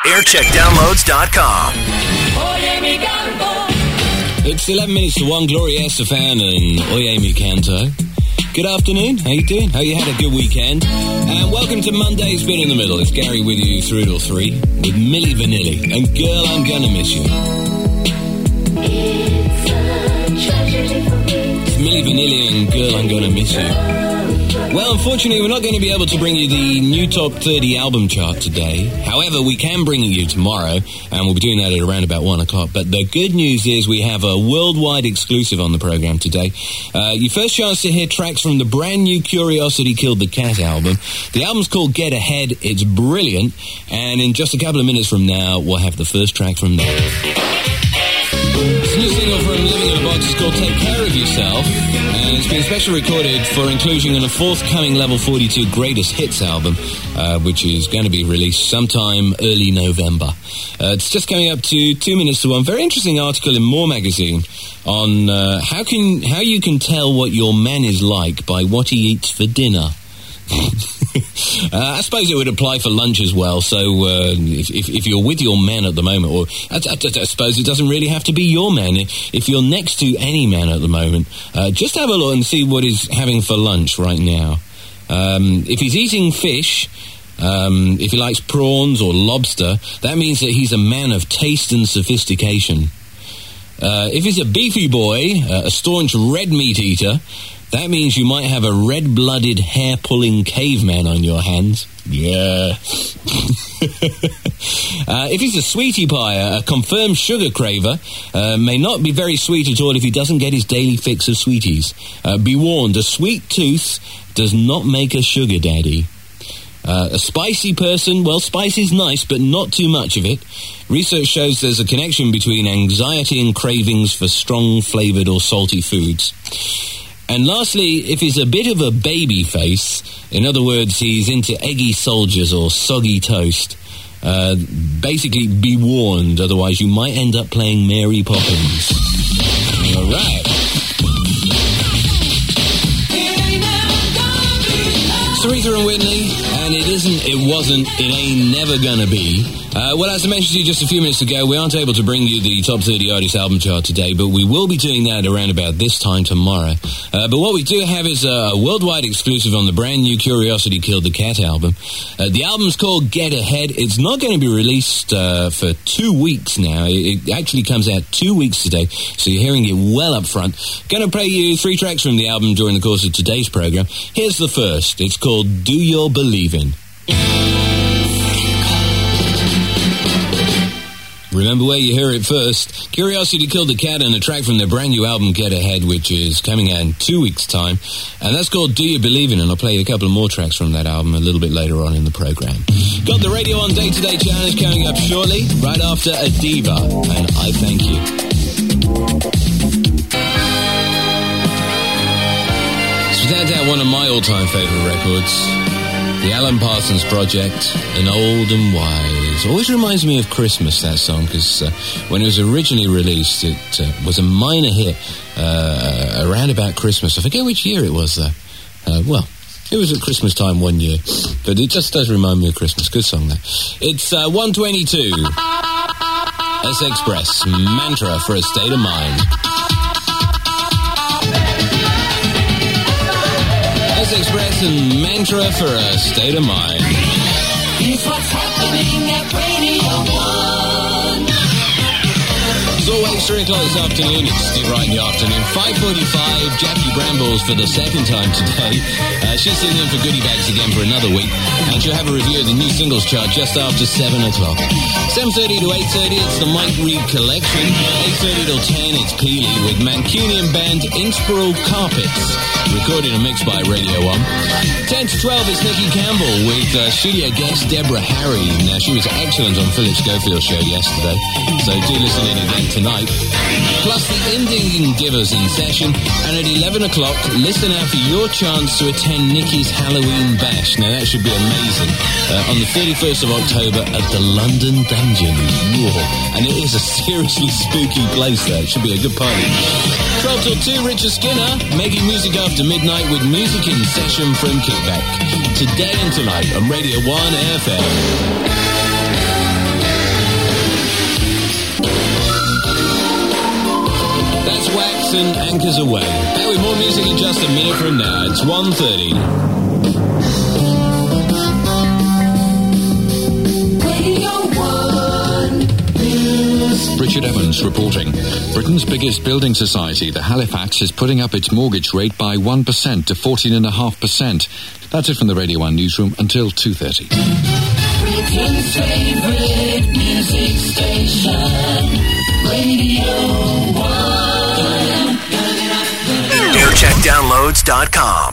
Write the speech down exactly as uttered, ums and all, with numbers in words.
aircheck downloads dot com. It's eleven minutes to one. Gloria Estefan and Oye Mi Canto. Good afternoon. How you doing? How you had a good weekend? And welcome to Monday's Bit in the Middle. It's Gary with you through till three with Milli Vanilli. And girl, I'm gonna miss you. It's Milli Vanilli and girl, I'm gonna miss you. Well, unfortunately, we're not going to be able to bring you the new top thirty album chart today. However, we can bring it you tomorrow, and we'll be doing that at around about one o'clock. But the good news is we have a worldwide exclusive on the program today. Uh, your first chance to hear tracks from the brand new Curiosity Killed the Cat album. The album's called Get Ahead. It's brilliant. And in just a couple of minutes from now, we'll have the first track from there. It's a new single from Living in a Box. It's called Take Care of Yourself. And it's been specially recorded for inclusion in a forthcoming Level forty-two Greatest Hits album, uh, which is going to be released sometime early November. Uh, it's just coming up to two minutes to one. Very interesting article in More magazine on uh, how can how you can tell what your man is like by what he eats for dinner. uh, I suppose it would apply for lunch as well. So uh, if, if, if you're with your man at the moment, or I, I, I suppose it doesn't really have to be your man. If you're next to any man at the moment, uh, just have a look and see what he's having for lunch right now. Um, if he's eating fish, um, if he likes prawns or lobster, that means that he's a man of taste and sophistication. Uh, if he's a beefy boy, uh, a staunch red meat eater, that means you might have a red-blooded, hair-pulling caveman on your hands. Yeah. uh, if he's a sweetie pie, a confirmed sugar craver, uh, may not be very sweet at all if he doesn't get his daily fix of sweeties. Uh, be warned, a sweet tooth does not make a sugar daddy. Uh, a spicy person, well, spice is nice, but not too much of it. Research shows there's a connection between anxiety and cravings for strong, flavoured or salty foods. And lastly, if he's a bit of a baby face, in other words, he's into eggy soldiers or soggy toast, uh, basically be warned, otherwise you might end up playing Mary Poppins. All right. Sarita and Whitney, and it isn't, it wasn't, it ain't never gonna be. Uh, well, as I mentioned to you just a few minutes ago, we aren't able to bring you the top thirty artist album chart today, but we will be doing that around about this time tomorrow. Uh, but what we do have is a worldwide exclusive on the brand new Curiosity Killed the Cat album. Uh, the album's called Get Ahead. It's not going to be released uh, for two weeks now. It, it actually comes out two weeks today, so you're hearing it well up front. Going to play you three tracks from the album during the course of today's program. Here's the first. It's called Do Your Believin'. Remember where you hear it first. Curiosity Killed the Cat and a track from their brand new album Get Ahead, which is coming out in two weeks' time. And that's called Do You Believe In? And I'll play you a couple of more tracks from that album a little bit later on in the program. Got the Radio On Day Today Challenge coming up shortly, right after A Diva. And I Thank You. So without doubt, one of my all-time favourite records, the Alan Parsons Project, and Old and Wise. Always reminds me of Christmas, that song, because uh, when it was originally released, it uh, was a minor hit uh, around about Christmas. I forget which year it was, though. Uh, well, it was at Christmas time one year, but it just does remind me of Christmas. Good song, though. It's uh, one twenty-two. S Express, Mantra for a State of Mind. Express and Mantra for a State of Mind. Here's what's happening at Radio one. As always, three o'clock this afternoon. It's Steve Wright in the afternoon. five forty-five, Jackie Brambles for the second time today. Uh, she's sitting in for goodie bags again for another week. And she'll have a review of the new singles chart just after seven o'clock. seven thirty to eight thirty, it's the Mike Reed Collection. eight thirty till ten, it's Peely with Mancunian band Inspiral Carpets. Recorded and mixed by Radio one. ten to twelve, it's Nikki Campbell with uh, studio guest Deborah Harry. Now, she was excellent on Philip Schofield's show yesterday, so do listen in again tonight. Plus the Indian Givers in session, and at eleven o'clock, listen out for your chance to attend Nikki's Halloween Bash. Now, that should be amazing. Uh, on the thirty-first of October at the London Dungeon. Whoa. And it is a seriously spooky place there. It should be a good party. twelve till two, Richard Skinner, making music after midnight with music in session from Kickback. Today and tonight on Radio one F M. anchors away. Back with more music in just a minute from now. It's one thirty. Richard Evans reporting. Britain's biggest building society, the Halifax, is putting up its mortgage rate by one percent to fourteen point five percent. That's it from the Radio one newsroom until two thirty. Britain's favourite music station, Radio one. Aircheck Downloads dot com.